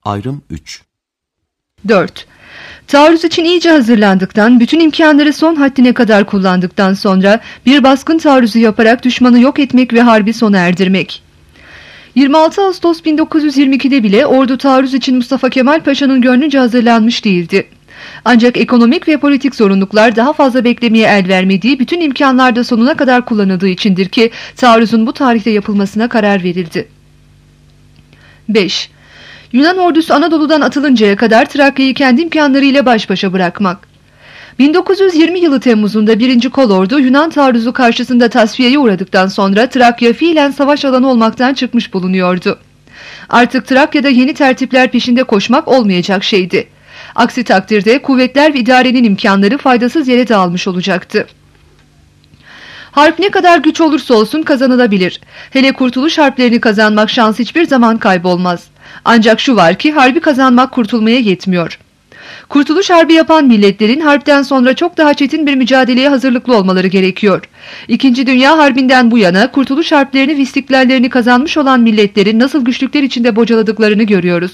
Ayrım 3. 4. Taarruz için iyice hazırlandıktan, bütün imkanları son haddine kadar kullandıktan sonra bir baskın taarruzu yaparak düşmanı yok etmek ve harbi sona erdirmek. 26 Ağustos 1922'de bile ordu taarruz için Mustafa Kemal Paşa'nın gönlünce hazırlanmış değildi. Ancak ekonomik ve politik zorunluluklar daha fazla beklemeye el vermediği, bütün imkanlar da sonuna kadar kullanıldığı içindir ki taarruzun bu tarihte yapılmasına karar verildi. 5. Yunan ordusu Anadolu'dan atılıncaya kadar Trakya'yı kendi imkanlarıyla baş başa bırakmak. 1920 yılı Temmuz'unda 1. Kolordu Yunan taarruzu karşısında tasfiyeye uğradıktan sonra Trakya fiilen savaş alanı olmaktan çıkmış bulunuyordu. Artık Trakya'da yeni tertipler peşinde koşmak olmayacak şeydi. Aksi takdirde kuvvetler ve idarenin imkanları faydasız yere dağılmış olacaktı. Harp ne kadar güç olursa olsun kazanılabilir. Hele kurtuluş harplerini kazanmak şans hiçbir zaman kaybolmaz. Ancak şu var ki harbi kazanmak kurtulmaya yetmiyor. Kurtuluş harbi yapan milletlerin harpten sonra çok daha çetin bir mücadeleye hazırlıklı olmaları gerekiyor. İkinci Dünya Harbi'nden bu yana kurtuluş harplerini ve istiklallerini kazanmış olan milletlerin nasıl güçlükler içinde bocaladıklarını görüyoruz.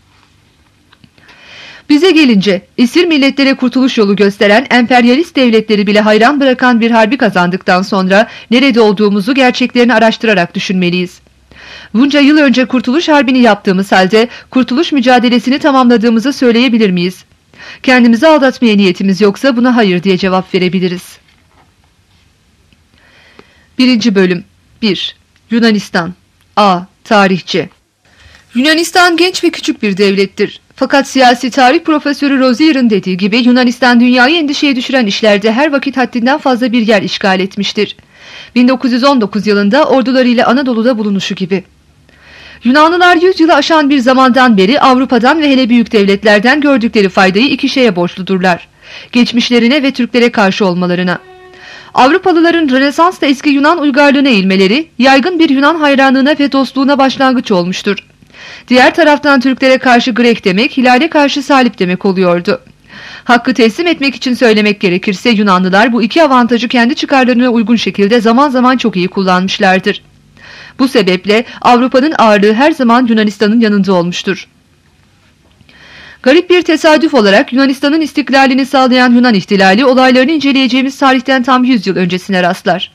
Bize gelince esir milletlere kurtuluş yolu gösteren emperyalist devletleri bile hayran bırakan bir harbi kazandıktan sonra nerede olduğumuzu gerçeklerini araştırarak düşünmeliyiz. Bunca yıl önce Kurtuluş Harbi'ni yaptığımız halde kurtuluş mücadelesini tamamladığımızı söyleyebilir miyiz? Kendimizi aldatmaya niyetimiz yoksa buna hayır diye cevap verebiliriz. 1. Bölüm 1. Yunanistan. A. Tarihçi. Yunanistan genç ve küçük bir devlettir. Fakat siyasi tarih profesörü Rozier'in dediği gibi Yunanistan dünyayı endişeye düşüren işlerde her vakit haddinden fazla bir yer işgal etmiştir. 1919 yılında ordularıyla Anadolu'da bulunuşu gibi. Yunanlılar 100 yılı aşan bir zamandan beri Avrupa'dan ve hele büyük devletlerden gördükleri faydayı iki şeye borçludurlar: geçmişlerine ve Türklere karşı olmalarına. Avrupalıların Rönesans'ta eski Yunan uygarlığına eğilmeleri, yaygın bir Yunan hayranlığına ve dostluğuna başlangıç olmuştur. Diğer taraftan Türklere karşı Grek demek, Hilal'e karşı Salip demek oluyordu. Hakkı teslim etmek için söylemek gerekirse Yunanlılar bu iki avantajı kendi çıkarlarına uygun şekilde zaman zaman çok iyi kullanmışlardır. Bu sebeple Avrupa'nın ağırlığı her zaman Yunanistan'ın yanında olmuştur. Garip bir tesadüf olarak Yunanistan'ın istiklalini sağlayan Yunan ihtilali olaylarını inceleyeceğimiz tarihten tam 100 yıl öncesine rastlar.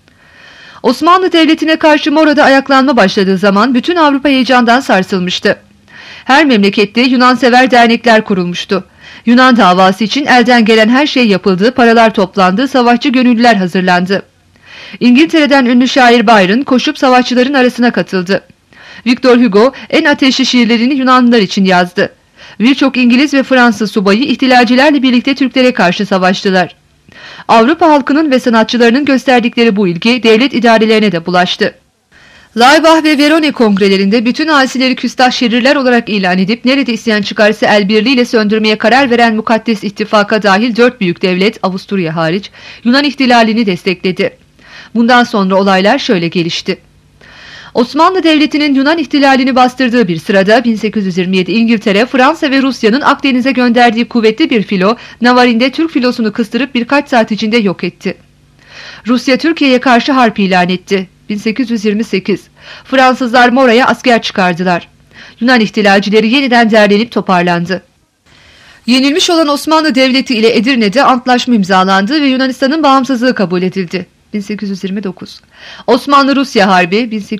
Osmanlı Devleti'ne karşı Mora'da ayaklanma başladığı zaman bütün Avrupa heyecandan sarsılmıştı. Her memlekette Yunansever dernekler kurulmuştu. Yunan davası için elden gelen her şey yapıldı, paralar toplandı, savaşçı gönüllüler hazırlandı. İngiltere'den ünlü şair Byron koşup savaşçıların arasına katıldı. Victor Hugo en ateşli şiirlerini Yunanlılar için yazdı. Birçok İngiliz ve Fransız subayı ihtilalcilerle birlikte Türklere karşı savaştılar. Avrupa halkının ve sanatçılarının gösterdikleri bu ilgi devlet idarelerine de bulaştı. Laybach ve Verone kongrelerinde bütün asileri küstah şerirler olarak ilan edip nerede isyan çıkarsa el birliğiyle söndürmeye karar veren mukaddes ittifaka dahil 4 büyük devlet, Avusturya hariç, Yunan ihtilalini destekledi. Bundan sonra olaylar şöyle gelişti. Osmanlı Devleti'nin Yunan ihtilalini bastırdığı bir sırada 1827 İngiltere, Fransa ve Rusya'nın Akdeniz'e gönderdiği kuvvetli bir filo, Navarin'de Türk filosunu kıstırıp birkaç saat içinde yok etti. Rusya Türkiye'ye karşı harp ilan etti. 1828. Fransızlar Mora'ya asker çıkardılar. Yunan ihtilalcileri yeniden derlenip toparlandı. Yenilmiş olan Osmanlı Devleti ile Edirne'de antlaşma imzalandı ve Yunanistan'ın bağımsızlığı kabul edildi. 1829. Osmanlı-Rusya Harbi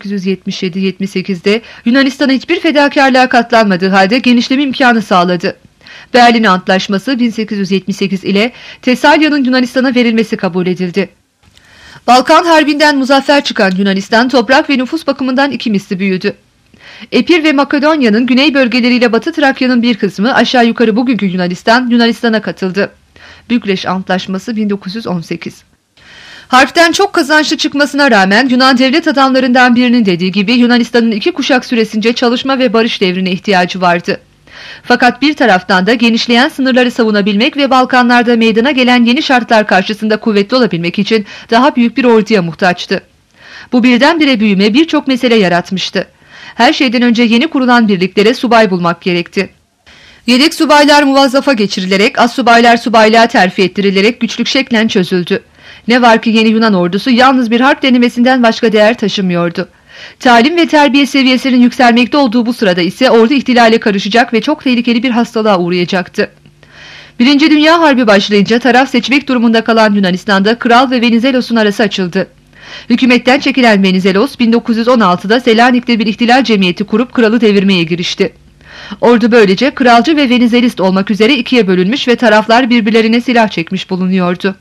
1877-78'de Yunanistan'a hiçbir fedakarlığa katlanmadığı halde genişleme imkanı sağladı. Berlin Antlaşması 1878 ile Tesalya'nın Yunanistan'a verilmesi kabul edildi. Balkan Harbi'nden muzaffer çıkan Yunanistan toprak ve nüfus bakımından 2 misli büyüdü. Epir ve Makedonya'nın güney bölgeleriyle Batı Trakya'nın bir kısmı aşağı yukarı bugünkü Yunanistan'a katıldı. Bükreş Antlaşması 1918. Harpten çok kazançlı çıkmasına rağmen Yunan devlet adamlarından birinin dediği gibi Yunanistan'ın 2 kuşak süresince çalışma ve barış devrine ihtiyacı vardı. Fakat bir taraftan da genişleyen sınırları savunabilmek ve Balkanlarda meydana gelen yeni şartlar karşısında kuvvetli olabilmek için daha büyük bir orduya muhtaçtı. Bu birdenbire büyüme birçok mesele yaratmıştı. Her şeyden önce yeni kurulan birliklere subay bulmak gerekti. Yedek subaylar muvazzafa geçirilerek, astsubaylar subaylığa terfi ettirilerek güçlük şeklen çözüldü. Ne var ki yeni Yunan ordusu yalnız bir harp denemesinden başka değer taşımıyordu. Talim ve terbiye seviyesinin yükselmekte olduğu bu sırada ise ordu ihtilale karışacak ve çok tehlikeli bir hastalığa uğrayacaktı. Birinci Dünya Harbi başlayınca taraf seçmek durumunda kalan Yunanistan'da kral ve Venizelos'un arası açıldı. Hükümetten çekilen Venizelos 1916'da Selanik'te bir ihtilal cemiyeti kurup kralı devirmeye girişti. Ordu böylece kralcı ve Venizelist olmak üzere ikiye bölünmüş ve taraflar birbirlerine silah çekmiş bulunuyordu.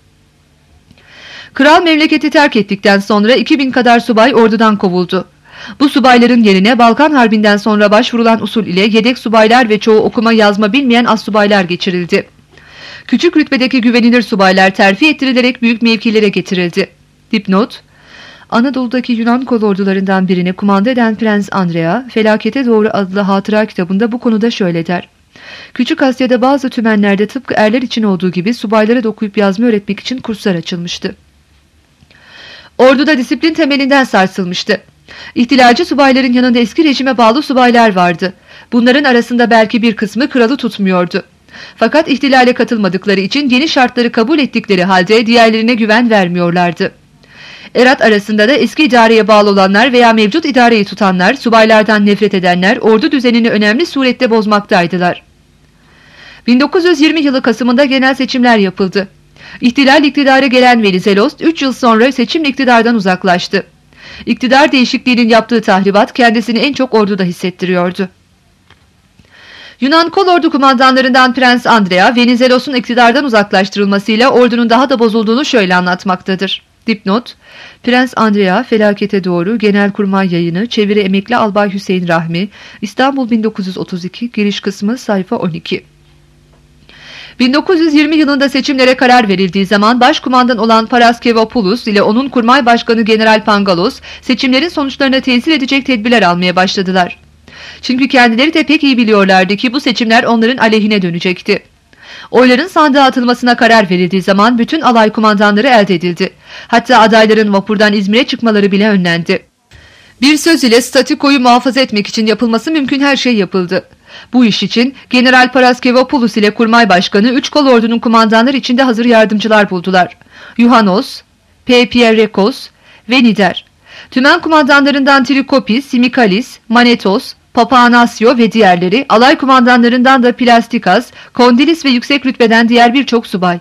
Kral memleketi terk ettikten sonra 2000 kadar subay ordudan kovuldu. Bu subayların yerine Balkan Harbi'nden sonra başvurulan usul ile yedek subaylar ve çoğu okuma yazma bilmeyen astsubaylar geçirildi. Küçük rütbedeki güvenilir subaylar terfi ettirilerek büyük mevkilere getirildi. Dipnot: Anadolu'daki Yunan kolordularından birini kumanda eden Prens Andrea, Felakete Doğru adlı hatıra kitabında bu konuda şöyle der: Küçük Asya'da bazı tümenlerde tıpkı erler için olduğu gibi subaylara da okuyup yazma öğretmek için kurslar açılmıştı. Orduda disiplin temelinden sarsılmıştı. İhtilalci subayların yanında eski rejime bağlı subaylar vardı. Bunların arasında belki bir kısmı kralı tutmuyordu. Fakat ihtilale katılmadıkları için yeni şartları kabul ettikleri halde diğerlerine güven vermiyorlardı. Erat arasında da eski idareye bağlı olanlar veya mevcut idareyi tutanlar, subaylardan nefret edenler ordu düzenini önemli surette bozmaktaydılar. 1920 yılı Kasım'ında genel seçimler yapıldı. İhtilal iktidara gelen Venizelos 3 yıl sonra seçimle iktidardan uzaklaştı. İktidar değişikliğinin yaptığı tahribat kendisini en çok orduda hissettiriyordu. Yunan kolordu kumandanlarından Prens Andrea, Venizelos'un iktidardan uzaklaştırılmasıyla ordunun daha da bozulduğunu şöyle anlatmaktadır. Dipnot: Prens Andrea, Felakete Doğru, Genelkurmay Yayını, çeviri emekli Albay Hüseyin Rahmi, İstanbul 1932, giriş kısmı sayfa 12. 1920 yılında seçimlere karar verildiği zaman başkumandan olan Paraskevopoulos ile onun kurmay başkanı General Pangalos seçimlerin sonuçlarına tesir edecek tedbirler almaya başladılar. Çünkü kendileri de pek iyi biliyorlardı ki bu seçimler onların aleyhine dönecekti. Oyların sandığa atılmasına karar verildiği zaman bütün alay kumandanları elde edildi. Hatta adayların vapurdan İzmir'e çıkmaları bile önlendi. Bir söz ile statükoyu muhafaza etmek için yapılması mümkün her şey yapıldı. Bu iş için General Paraskevopoulos ile Kurmay Başkanı 3 kolordunun kumandanları içinde hazır yardımcılar buldular. Yuhanos, P. Pierrekos ve Nider. Tümen kumandanlarından Trikopis, Simikalis, Manetos, Papanasio ve diğerleri, alay kumandanlarından da Plastikas, Kondilis ve yüksek rütbeden diğer birçok subay.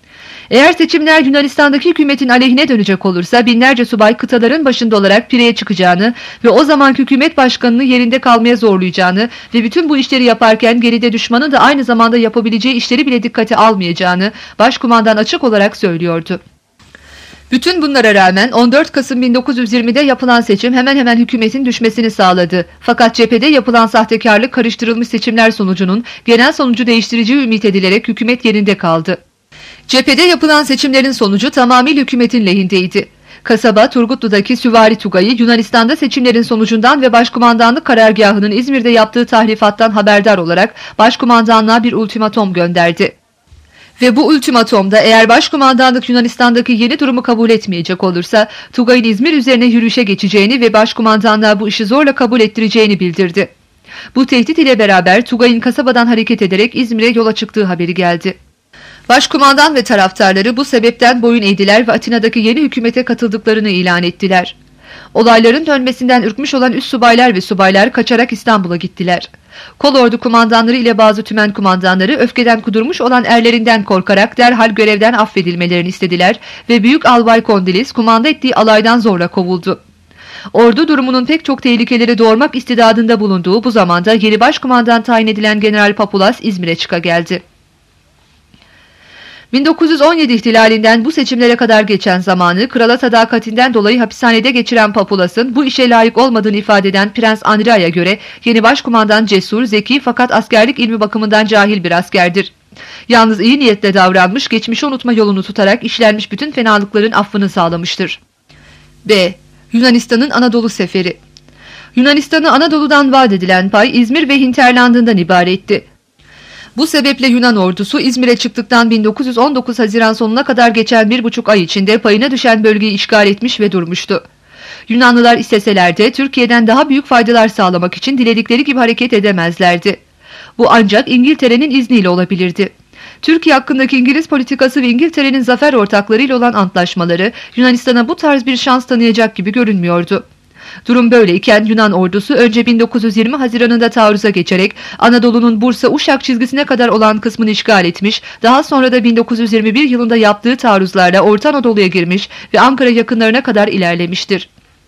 Eğer seçimler Yunanistan'daki hükümetin aleyhine dönecek olursa binlerce subay kıtaların başında olarak pireye çıkacağını ve o zamanki hükümet başkanını yerinde kalmaya zorlayacağını ve bütün bu işleri yaparken geride düşmanın da aynı zamanda yapabileceği işleri bile dikkate almayacağını başkumandan açık olarak söylüyordu. Bütün bunlara rağmen 14 Kasım 1920'de yapılan seçim hemen hemen hükümetin düşmesini sağladı. Fakat cephede yapılan sahtekarlık karıştırılmış seçimler sonucunun genel sonucu değiştireceği ümit edilerek hükümet yerinde kaldı. Cephede yapılan seçimlerin sonucu tamamıyla hükümetin lehindeydi. Kasaba Turgutlu'daki Süvari Tugay'ı Yunanistan'da seçimlerin sonucundan ve başkumandanlık karargahının İzmir'de yaptığı tahrifattan haberdar olarak başkumandanlığa bir ultimatom gönderdi. Ve bu ultimatomda eğer başkumandanlık Yunanistan'daki yeni durumu kabul etmeyecek olursa Tugay'ın İzmir üzerine yürüyüşe geçeceğini ve başkumandanlığa bu işi zorla kabul ettireceğini bildirdi. Bu tehdit ile beraber Tugay'ın kasabadan hareket ederek İzmir'e yola çıktığı haberi geldi. Başkumandan ve taraftarları bu sebepten boyun eğdiler ve Atina'daki yeni hükümete katıldıklarını ilan ettiler. Olayların dönmesinden ürkmüş olan üst subaylar ve subaylar kaçarak İstanbul'a gittiler. Kolordu kumandanları ile bazı tümen kumandanları öfkeden kudurmuş olan erlerinden korkarak derhal görevden affedilmelerini istediler ve Büyük Albay Kondilis kumanda ettiği alaydan zorla kovuldu. Ordu durumunun pek çok tehlikeleri doğurmak istidadında bulunduğu bu zamanda yeni başkumandan tayin edilen General Papulas İzmir'e çıkageldi. 1917 ihtilalinden bu seçimlere kadar geçen zamanı krala sadakatinden dolayı hapishanede geçiren Papulas'ın bu işe layık olmadığını ifade eden Prens Andrea'ya göre yeni başkumandan cesur, zeki fakat askerlik ilmi bakımından cahil bir askerdir. Yalnız iyi niyetle davranmış, geçmişi unutma yolunu tutarak işlenmiş bütün fenalıkların affını sağlamıştır. B. Yunanistan'ın Anadolu Seferi. Yunanistan'a Anadolu'dan vaat edilen pay İzmir ve hinterlandından ibaretti. Bu sebeple Yunan ordusu İzmir'e çıktıktan 1919 Haziran sonuna kadar geçen 1,5 ay içinde payına düşen bölgeyi işgal etmiş ve durmuştu. Yunanlılar isteseler de Türkiye'den daha büyük faydalar sağlamak için diledikleri gibi hareket edemezlerdi. Bu ancak İngiltere'nin izniyle olabilirdi. Türkiye hakkındaki İngiliz politikası ve İngiltere'nin zafer ortaklarıyla olan antlaşmaları Yunanistan'a bu tarz bir şans tanıyacak gibi görünmüyordu. Durum böyleyken Yunan ordusu önce 1920 Haziran'ında taarruza geçerek Anadolu'nun Bursa-Uşak çizgisine kadar olan kısmını işgal etmiş, daha sonra da 1921 yılında yaptığı taarruzlarla Orta Anadolu'ya girmiş ve Ankara yakınlarına kadar ilerlemiştir.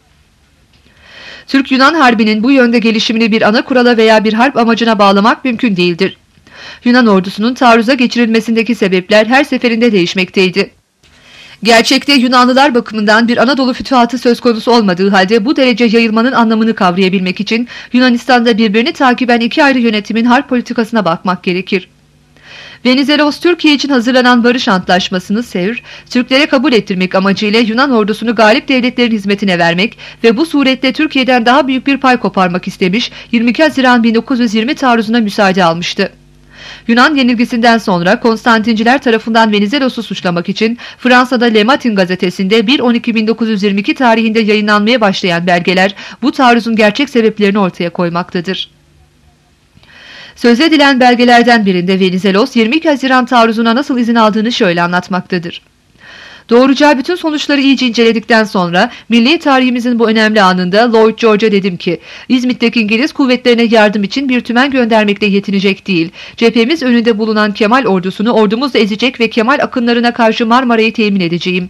Türk-Yunan Harbi'nin bu yönde gelişimini bir ana kurala veya bir harp amacına bağlamak mümkün değildir. Yunan ordusunun taarruza geçirilmesindeki sebepler her seferinde değişmekteydi. Gerçekte Yunanlılar bakımından bir Anadolu fütuhatı söz konusu olmadığı halde bu derece yayılmanın anlamını kavrayabilmek için Yunanistan'da birbirini takiben iki ayrı yönetimin harp politikasına bakmak gerekir. Venizelos, Türkiye için hazırlanan barış antlaşmasını Sevr, Türklere kabul ettirmek amacıyla Yunan ordusunu galip devletlerin hizmetine vermek ve bu suretle Türkiye'den daha büyük bir pay koparmak istemiş, 22 Haziran 1920 taarruzuna müsaade almıştı. Yunan yenilgisinden sonra Konstantinciler tarafından Venizelos'u suçlamak için Fransa'da Le Matin gazetesinde 1-12-1922 tarihinde yayınlanmaya başlayan belgeler bu taarruzun gerçek sebeplerini ortaya koymaktadır. Söz edilen belgelerden birinde Venizelos 22 Haziran taarruzuna nasıl izin aldığını şöyle anlatmaktadır. Doğuracağı bütün sonuçları iyice inceledikten sonra milli tarihimizin bu önemli anında Lloyd George'a dedim ki İzmit'teki İngiliz kuvvetlerine yardım için bir tümen göndermekle yetinecek değil. Cephemiz önünde bulunan Kemal ordusunu ordumuzla ezecek ve Kemal akınlarına karşı Marmara'yı temin edeceğim.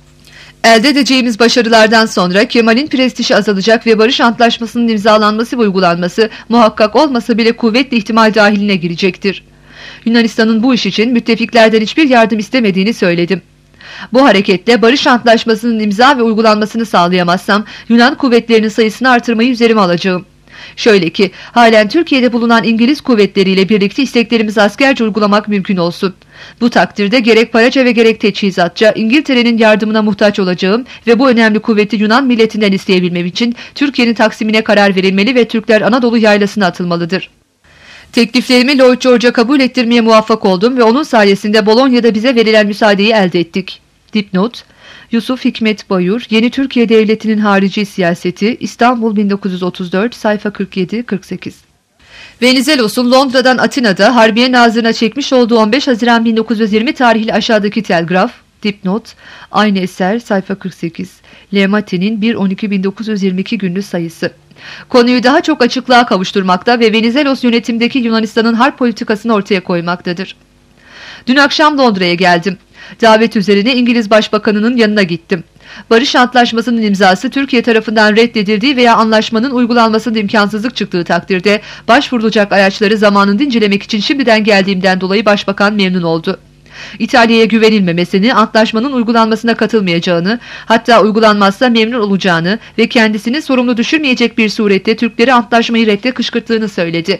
Elde edeceğimiz başarılardan sonra Kemal'in prestiji azalacak ve barış antlaşmasının imzalanması ve uygulanması muhakkak olmasa bile kuvvetli ihtimal dahiline girecektir. Yunanistan'ın bu iş için müttefiklerden hiçbir yardım istemediğini söyledim. Bu hareketle barış antlaşmasının imza ve uygulanmasını sağlayamazsam Yunan kuvvetlerinin sayısını artırmayı üzerime alacağım. Şöyle ki halen Türkiye'de bulunan İngiliz kuvvetleriyle birlikte isteklerimizi askerce uygulamak mümkün olsun. Bu takdirde gerek paraca ve gerek teçhizatça İngiltere'nin yardımına muhtaç olacağım ve bu önemli kuvveti Yunan milletinden isteyebilmem için Türkiye'nin taksimine karar verilmeli ve Türkler Anadolu yaylasına atılmalıdır. Tekliflerimi Lloyd George'a kabul ettirmeye muvaffak oldum ve onun sayesinde Bolonya'da bize verilen müsaadeyi elde ettik. Dipnot: Yusuf Hikmet Bayur, Yeni Türkiye Devleti'nin Harici Siyaseti, İstanbul 1934, sayfa 47-48. Venizelos'un Londra'dan Atina'da Harbiye Nazırı'na çekmiş olduğu 15 Haziran 1920 tarihli aşağıdaki telgraf, dipnot, aynı eser, sayfa 48, Le Matin'in 1-12-1922 günlü sayısı. Konuyu daha çok açıklığa kavuşturmakta ve Venizelos yönetimdeki Yunanistan'ın harp politikasını ortaya koymaktadır. Dün akşam Londra'ya geldim. Davet üzerine İngiliz Başbakanı'nın yanına gittim. Barış Antlaşması'nın imzası Türkiye tarafından reddedildiği veya anlaşmanın uygulanmasında imkansızlık çıktığı takdirde başvurulacak araçları zamanında incelemek için şimdiden geldiğimden dolayı Başbakan memnun oldu. İtalya'ya güvenilmemesini, antlaşmanın uygulanmasına katılmayacağını, hatta uygulanmazsa memnun olacağını ve kendisini sorumlu düşürmeyecek bir surette Türkleri antlaşmayı redde kışkırttığını söyledi.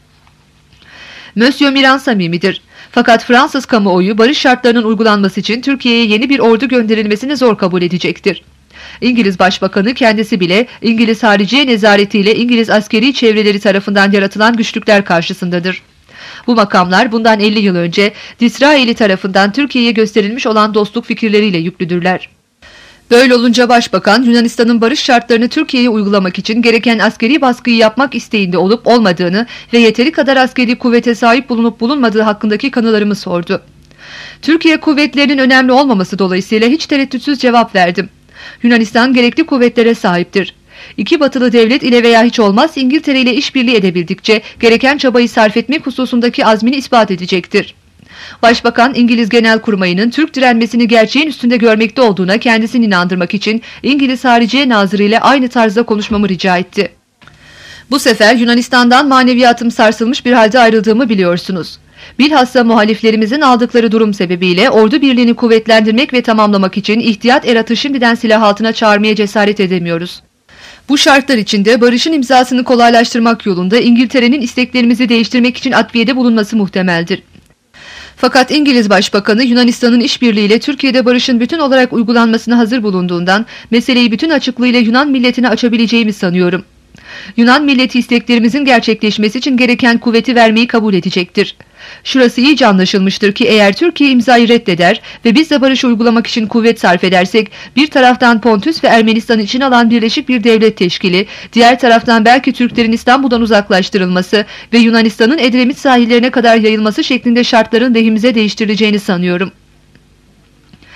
Monsieur Miran samimidir. Fakat Fransız kamuoyu barış şartlarının uygulanması için Türkiye'ye yeni bir ordu gönderilmesini zor kabul edecektir. İngiliz Başbakanı kendisi bile İngiliz Hariciye Nezaretiyle İngiliz askeri çevreleri tarafından yaratılan güçlükler karşısındadır. Bu makamlar bundan 50 yıl önce Disraeli tarafından Türkiye'ye gösterilmiş olan dostluk fikirleriyle yüklüdürler. Böyle olunca Başbakan Yunanistan'ın barış şartlarını Türkiye'ye uygulamak için gereken askeri baskıyı yapmak isteğinde olup olmadığını ve yeteri kadar askeri kuvvete sahip bulunup bulunmadığı hakkındaki kanılarımı sordu. Türkiye kuvvetlerinin önemli olmaması dolayısıyla hiç tereddütsüz cevap verdim. Yunanistan gerekli kuvvetlere sahiptir. İki batılı devlet ile veya hiç olmaz İngiltere ile işbirliği edebildikçe gereken çabayı sarf etmek hususundaki azmini ispat edecektir. Başbakan İngiliz Genelkurmayı'nın Türk direnmesini gerçeğin üstünde görmekte olduğuna kendisini inandırmak için İngiliz Hariciye Nazırı ile aynı tarzda konuşmamı rica etti. Bu sefer Yunanistan'dan maneviyatım sarsılmış bir halde ayrıldığımı biliyorsunuz. Bilhassa muhaliflerimizin aldıkları durum sebebiyle ordu birliğini kuvvetlendirmek ve tamamlamak için ihtiyat eratı şimdiden silah altına çağırmaya cesaret edemiyoruz. Bu şartlar içinde barışın imzasını kolaylaştırmak yolunda İngiltere'nin isteklerimizi değiştirmek için atviyede bulunması muhtemeldir. Fakat İngiliz Başbakanı Yunanistan'ın işbirliğiyle Türkiye'de barışın bütün olarak uygulanmasına hazır bulunduğundan meseleyi bütün açıklığıyla Yunan milletine açabileceğimi sanıyorum. Yunan milleti isteklerimizin gerçekleşmesi için gereken kuvveti vermeyi kabul edecektir. Şurası iyice anlaşılmıştır ki eğer Türkiye imzayı reddeder ve biz de barışı uygulamak için kuvvet sarf edersek bir taraftan Pontus ve Ermenistan için alan birleşik bir devlet teşkili, diğer taraftan belki Türklerin İstanbul'dan uzaklaştırılması ve Yunanistan'ın Edremit sahillerine kadar yayılması şeklinde şartların lehimize değiştirileceğini sanıyorum.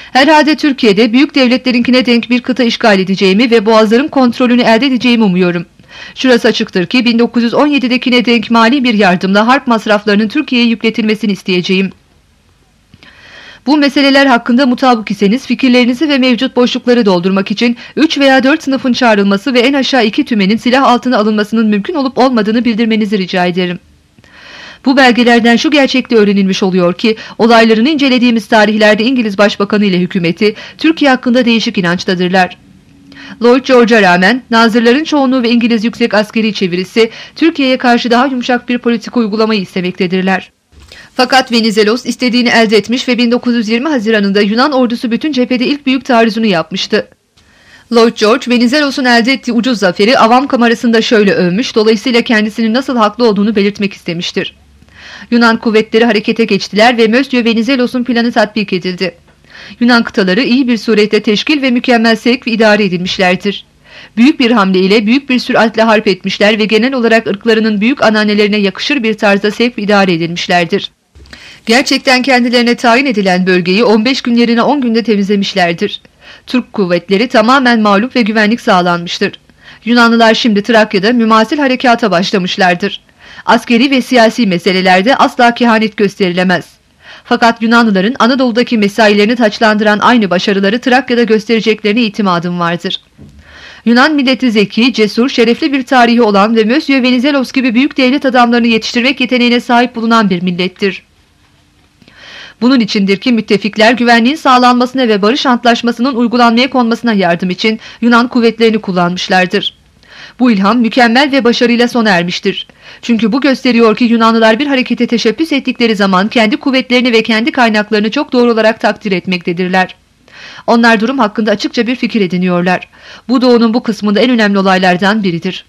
Herhalde Türkiye'de büyük devletlerinkine denk bir kıta işgal edeceğimi ve boğazların kontrolünü elde edeceğimi umuyorum. Şurası açıktır ki 1917'dekine denk mali bir yardımla harp masraflarının Türkiye'ye yükletilmesini isteyeceğim. Bu meseleler hakkında mutabık iseniz fikirlerinizi ve mevcut boşlukları doldurmak için 3 veya 4 sınıfın çağrılması ve en aşağı 2 tümenin silah altına alınmasının mümkün olup olmadığını bildirmenizi rica ederim. Bu belgelerden şu gerçekle öğrenilmiş oluyor ki olaylarını incelediğimiz tarihlerde İngiliz Başbakanı ile hükümeti Türkiye hakkında değişik inançtadırlar. Lloyd George'a rağmen nazırların çoğunluğu ve İngiliz yüksek askeri çevirisi Türkiye'ye karşı daha yumuşak bir politika uygulamayı istemektedirler. Fakat Venizelos istediğini elde etmiş ve 1920 Haziran'ında Yunan ordusu bütün cephede ilk büyük taarruzunu yapmıştı. Lloyd George, Venizelos'un elde ettiği ucuz zaferi avam kamerasında şöyle övmüş, dolayısıyla kendisinin nasıl haklı olduğunu belirtmek istemiştir. Yunan kuvvetleri harekete geçtiler ve Monsieur Venizelos'un planı tatbik edildi. Yunan kıtaları iyi bir surette teşkil ve mükemmel sevk ve idare edilmişlerdir. Büyük bir hamle ile büyük bir süratle harp etmişler ve genel olarak ırklarının büyük ananelerine yakışır bir tarzda sevk ve idare edilmişlerdir. Gerçekten kendilerine tayin edilen bölgeyi 15 gün yerine 10 günde temizlemişlerdir. Türk kuvvetleri tamamen mağlup ve güvenlik sağlanmıştır. Yunanlılar şimdi Trakya'da mümasil harekata başlamışlardır. Askeri ve siyasi meselelerde asla kehanet gösterilemez. Fakat Yunanlıların Anadolu'daki mesailerini taçlandıran aynı başarıları Trakya'da göstereceklerine itimadım vardır. Yunan milleti zeki, cesur, şerefli bir tarihi olan ve Monsieur Venizelos gibi büyük devlet adamlarını yetiştirmek yeteneğine sahip bulunan bir millettir. Bunun içindir ki müttefikler güvenliğin sağlanmasına ve barış antlaşmasının uygulanmaya konmasına yardım için Yunan kuvvetlerini kullanmışlardır. Bu ilham mükemmel ve başarıyla sona ermiştir. Çünkü bu gösteriyor ki Yunanlılar bir harekete teşebbüs ettikleri zaman kendi kuvvetlerini ve kendi kaynaklarını çok doğru olarak takdir etmektedirler. Onlar durum hakkında açıkça bir fikir ediniyorlar. Bu doğunun bu kısmında en önemli olaylardan biridir.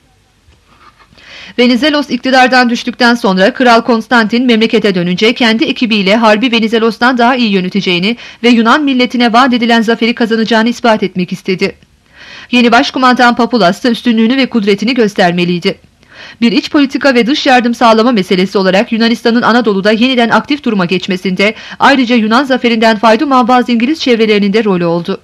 Venizelos iktidardan düştükten sonra Kral Konstantin memlekete dönünce kendi ekibiyle harbi Venizelos'tan daha iyi yöneteceğini ve Yunan milletine vaat edilen zaferi kazanacağını ispat etmek istedi. Yeni başkumandan Papulas da üstünlüğünü ve kudretini göstermeliydi. Bir iç politika ve dış yardım sağlama meselesi olarak Yunanistan'ın Anadolu'da yeniden aktif duruma geçmesinde ayrıca Yunan zaferinden faydalı bazı İngiliz çevrelerinin de rolü oldu.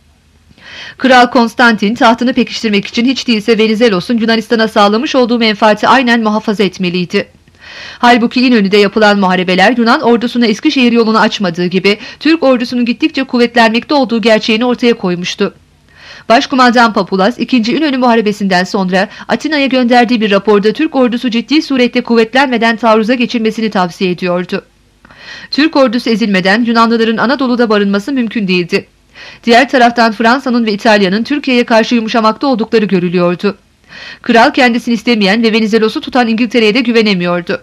Kral Konstantin tahtını pekiştirmek için hiç değilse Venizelos'un Yunanistan'a sağlamış olduğu menfaati aynen muhafaza etmeliydi. Halbuki İnönü'de yapılan muharebeler Yunan ordusuna Eskişehir yolunu açmadığı gibi Türk ordusunun gittikçe kuvvetlenmekte olduğu gerçeğini ortaya koymuştu. Başkumandan Papulas 2. İnönü Muharebesi'nden sonra Atina'ya gönderdiği bir raporda Türk ordusu ciddi surette kuvvetlenmeden taarruza geçilmesini tavsiye ediyordu. Türk ordusu ezilmeden Yunanlıların Anadolu'da barınması mümkün değildi. Diğer taraftan Fransa'nın ve İtalya'nın Türkiye'ye karşı yumuşamakta oldukları görülüyordu. Kral kendisini istemeyen ve Venizelos'u tutan İngiltere'ye de güvenemiyordu.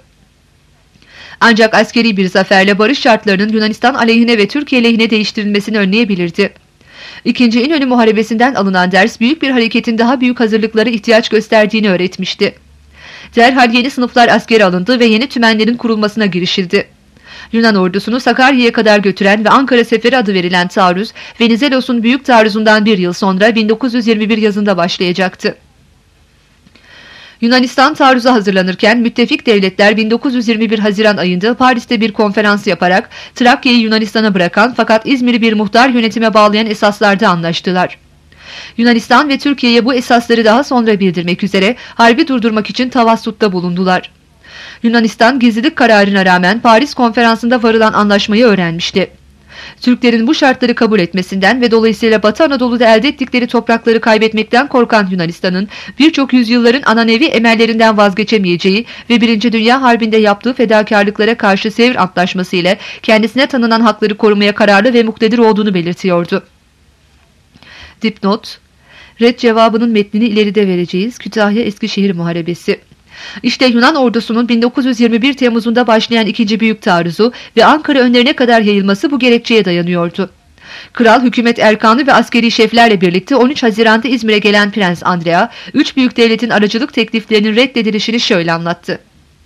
Ancak askeri bir zaferle barış şartlarının Yunanistan aleyhine ve Türkiye lehine değiştirilmesini önleyebilirdi. 2. İnönü Muharebesi'nden alınan ders büyük bir hareketin daha büyük hazırlıklara ihtiyaç gösterdiğini öğretmişti. Derhal yeni sınıflar askere alındı ve yeni tümenlerin kurulmasına girişildi. Yunan ordusunu Sakarya'ya kadar götüren ve Ankara Seferi adı verilen taarruz, Venizelos'un büyük taarruzundan bir yıl sonra 1921 yazında başlayacaktı. Yunanistan taarruza hazırlanırken müttefik devletler 1921 Haziran ayında Paris'te bir konferans yaparak Trakya'yı Yunanistan'a bırakan fakat İzmir'i bir muhtar yönetime bağlayan esaslarda anlaştılar. Yunanistan ve Türkiye'ye bu esasları daha sonra bildirmek üzere harbi durdurmak için tavassutta bulundular. Yunanistan gizlilik kararına rağmen Paris konferansında varılan anlaşmayı öğrenmişti. Türklerin bu şartları kabul etmesinden ve dolayısıyla Batı Anadolu'da elde ettikleri toprakları kaybetmekten korkan Yunanistan'ın birçok yüzyılların ananevi emellerinden vazgeçemeyeceği ve 1. Dünya Harbi'nde yaptığı fedakarlıklara karşı Sevr Antlaşması ile kendisine tanınan hakları korumaya kararlı ve muktedir olduğunu belirtiyordu. Dipnot: Red cevabının metnini ileride vereceğiz. Kütahya-Eskişehir Muharebesi. İşte Yunan ordusunun 1921 Temmuz'unda başlayan 2. Büyük Taarruzu ve Ankara önlerine kadar yayılması bu gerekçeye dayanıyordu. Kral, hükümet erkanı ve askeri şeflerle birlikte 13 Haziran'da İzmir'e gelen Prens Andrea, 3 büyük devletin aracılık tekliflerinin reddedilişini şöyle anlattı.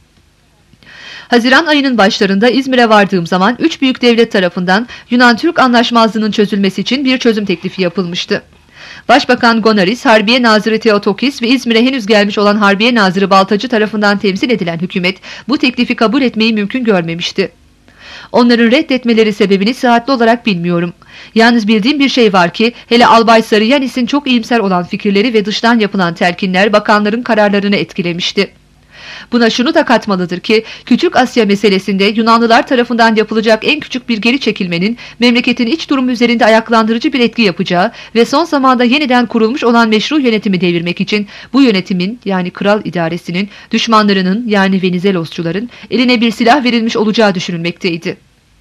Haziran ayının başlarında İzmir'e vardığım zaman 3 büyük devlet tarafından Yunan-Türk anlaşmazlığının çözülmesi için bir çözüm teklifi yapılmıştı. Başbakan Gonaris, Harbiye Nazırı Theotokis ve İzmir'e henüz gelmiş olan Harbiye Nazırı Baltacı tarafından temsil edilen hükümet bu teklifi kabul etmeyi mümkün görmemişti. Onların reddetmeleri sebebini sıhhatli olarak bilmiyorum. Yalnız bildiğim bir şey var ki hele Albay Sarıyanis'in çok iyimser olan fikirleri ve dıştan yapılan telkinler bakanların kararlarını etkilemişti. Buna şunu da katmalıdır ki Küçük Asya meselesinde Yunanlılar tarafından yapılacak en küçük bir geri çekilmenin memleketin iç durumu üzerinde ayaklandırıcı bir etki yapacağı ve son zamanda yeniden kurulmuş olan meşru yönetimi devirmek için bu yönetimin yani kral idaresinin düşmanlarının yani Venizelosçuların eline bir silah verilmiş olacağı düşünülmekteydi.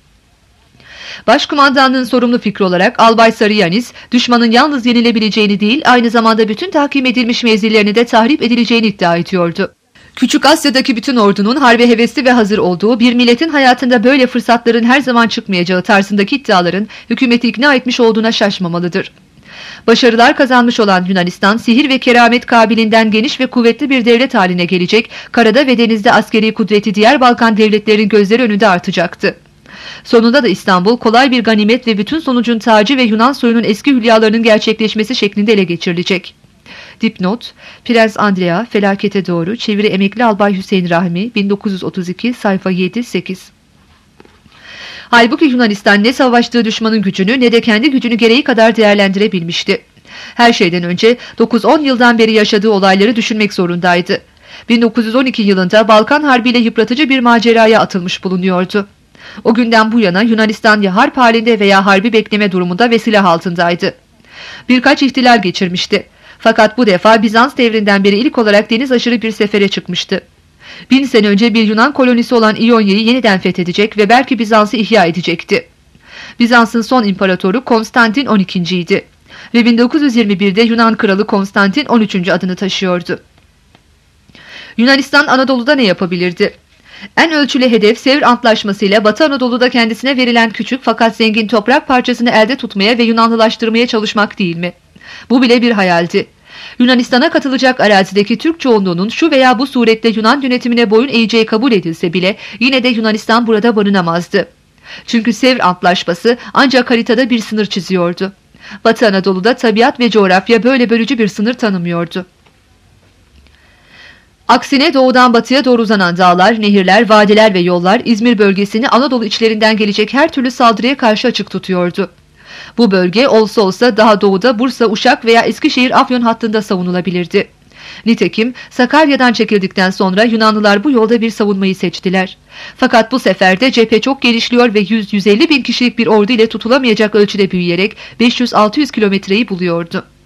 Başkumandanlığın sorumlu fikri olarak Albay Sarıyanis, düşmanın yalnız yenilebileceğini değil aynı zamanda bütün tahkim edilmiş mevzilerini de tahrip edileceğini iddia ediyordu. Küçük Asya'daki bütün ordunun harbe hevesli ve hazır olduğu, bir milletin hayatında böyle fırsatların her zaman çıkmayacağı tarzındaki iddiaların hükümeti ikna etmiş olduğuna şaşmamalıdır. Başarılar kazanmış olan Yunanistan, sihir ve keramet kabiliğinden geniş ve kuvvetli bir devlet haline gelecek, karada ve denizde askeri kudreti diğer Balkan devletlerinin gözleri önünde artacaktı. Sonunda da İstanbul kolay bir ganimet ve bütün sonucun tacı ve Yunan soyunun eski hülyalarının gerçekleşmesi şeklinde ele geçirilecek. Dipnot, Prens Andrea, Felakete Doğru, çeviri Emekli Albay Hüseyin Rahmi, 1932, sayfa 7-8. Halbuki Yunanistan ne savaştığı düşmanın gücünü ne de kendi gücünü gereği kadar değerlendirebilmişti. Her şeyden önce 9-10 yıldan beri yaşadığı olayları düşünmek zorundaydı. 1912 yılında Balkan Harbi ile yıpratıcı bir maceraya atılmış bulunuyordu. O günden bu yana Yunanistan ya harp halinde veya harbi bekleme durumunda ve silah altındaydı. Birkaç ihtilal geçirmişti. Fakat bu defa Bizans devrinden beri ilk olarak deniz aşırı bir sefere çıkmıştı. 1000 sene önce bir Yunan kolonisi olan İonya'yı yeniden fethedecek ve belki Bizans'ı ihya edecekti. Bizans'ın son imparatoru Konstantin 12. idi ve 1921'de Yunan kralı Konstantin 13. adını taşıyordu. Yunanistan Anadolu'da ne yapabilirdi? En ölçülü hedef Sevr Antlaşması'yla Batı Anadolu'da kendisine verilen küçük fakat zengin toprak parçasını elde tutmaya ve Yunanlılaştırmaya çalışmak değil mi? Bu bile bir hayaldi. Yunanistan'a katılacak arazideki Türk çoğunluğunun şu veya bu surette Yunan yönetimine boyun eğeceği kabul edilse bile yine de Yunanistan burada barınamazdı. Çünkü Sevr Antlaşması ancak haritada bir sınır çiziyordu. Batı Anadolu'da tabiat ve coğrafya böyle bölücü bir sınır tanımıyordu. Aksine doğudan batıya doğru uzanan dağlar, nehirler, vadiler ve yollar İzmir bölgesini Anadolu içlerinden gelecek her türlü saldırıya karşı açık tutuyordu. Bu bölge olsa olsa daha doğuda Bursa, Uşak veya Eskişehir-Afyon hattında savunulabilirdi. Nitekim Sakarya'dan çekildikten sonra Yunanlılar bu yolda bir savunmayı seçtiler. Fakat bu sefer de cephe çok genişliyor ve 100-150 bin kişilik bir ordu ile tutulamayacak ölçüde büyüyerek 500-600 kilometreyi buluyordu.